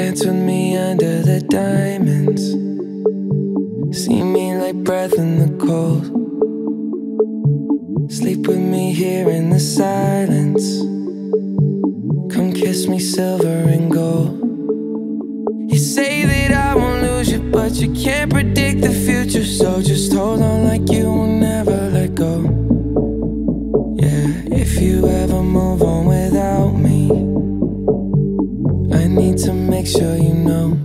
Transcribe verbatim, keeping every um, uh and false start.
Dance with me under the diamonds. See me like breath in the cold. Sleep with me here in the silence. Come kiss me silver and gold. You say that I won't lose you, but you can't predict the future. So just hold on like you will never let go. Yeah, if you ever move on without me, I need to make sure you know